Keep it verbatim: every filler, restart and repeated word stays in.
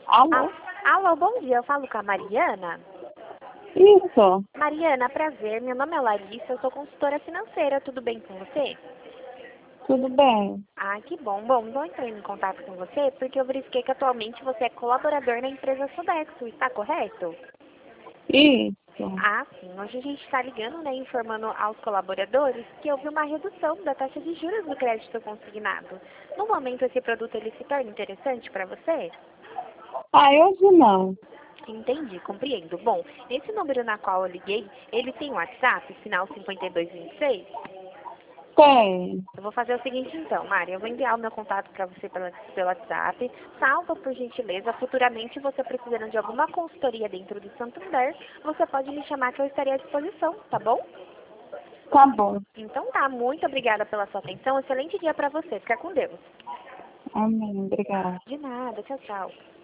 Alô? Ah, alô, bom dia. Eu falo com a Mariana. Isso. Mariana, prazer. Meu nome é Larissa, eu sou consultora financeira. Tudo bem com você? Tudo bem? Ah, que bom. Bom, estou entrando em contato com você porque eu verifiquei que atualmente você é colaborador na empresa Sodexo. Está correto? Isso. Ah, sim. Hoje a gente está ligando, né, informando aos colaboradores que houve uma redução da taxa de juros do crédito consignado. No momento, esse produto ele se torna interessante para você? Ah, hoje não. Entendi, compreendo. Bom, esse número na qual eu liguei, ele tem WhatsApp, final cinquenta e dois vinte e seis? Tem. Eu vou fazer o seguinte então, Mari, eu vou enviar o meu contato para você pela, pelo WhatsApp, salva por gentileza, futuramente você precisando de alguma consultoria dentro do Santander, você pode me chamar que eu estarei à disposição, tá bom? Tá bom. Então tá, muito obrigada pela sua atenção, excelente dia para você, fica com Deus. Amém. Obrigada. De nada, tchau, tchau.